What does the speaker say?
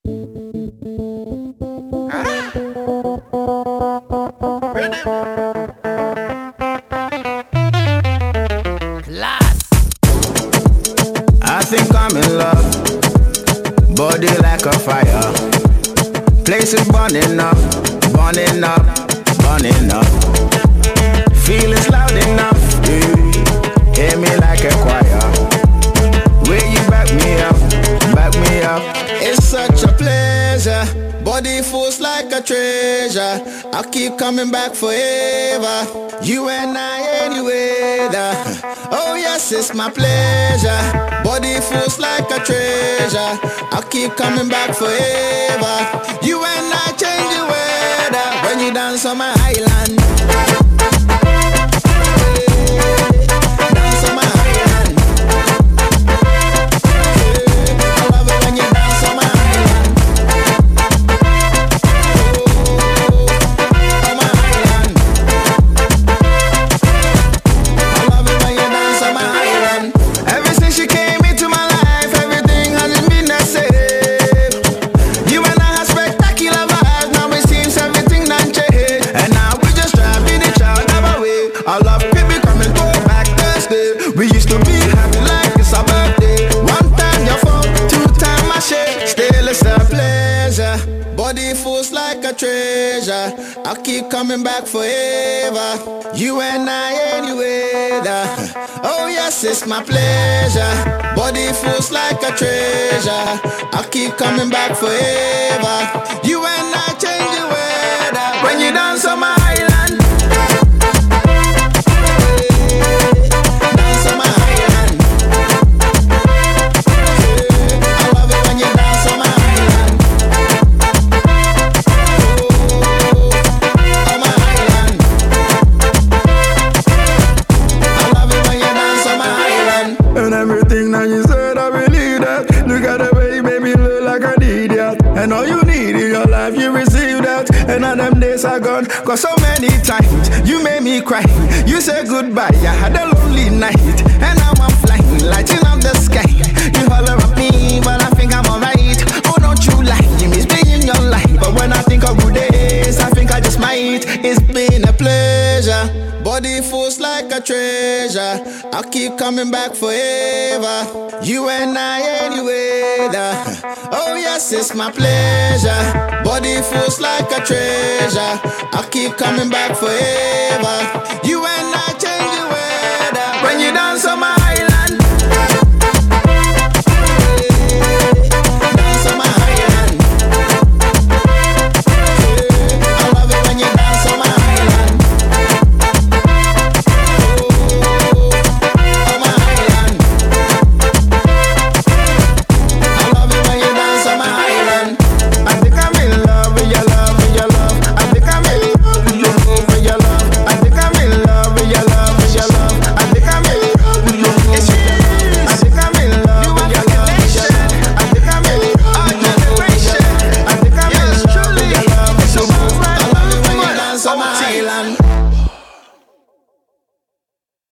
I think I'm in love, body like a fire. Place is burning up, burning up, burning up. Feelings loud enough, yeah. Hear me like a choir. Will you back me up, back me up? It's such a pleasure, body feels like a treasure. I'll keep coming back forever. You and I any weather. Oh yes, it's my pleasure. Body feels like a treasure. I'll keep coming back forever. You and I change the weather when you dance on my island. Dance on my island. I love it when you dance on my island. On my island. I love it when you dance on my island. Ever since you came into my life, everything hasn't been the same. You and I have spectacular vibes, now it seems everything done changed. And now we just driving each other away. Our love could be coming go back Thursday. We used to be happy like it's our birthday. One time your phone, two time my shit. Still it's a pleasure. Body feels like a treasure. I'll keep coming back forever. You and I any weather. Oh yes, it's my pleasure. Body feels like a treasure. I'll keep coming back forever. You and I change the weather when you dance on my island. Dance on my island. I love it when you dance on my island. On my island. I love it when you dance on my island. And everything that you said, I believe that. Look at the way you made me look like an idiot. And all you need in your life, you receive that. And all them days are gone. Cause so many times, you made me cry. You said goodbye, I had a lonely night. And now I'm flying, lighting up the sky. You holler at me, but I think I'm alright. Oh, don't you lie, you miss being in your life. But when I think of good days, I think I just might. It's been a pleasure. Body feels like a treasure. I'll keep coming back forever. You and I any weather. Oh yes, it's my pleasure. Body feels like a treasure. I'll keep coming back forever. You and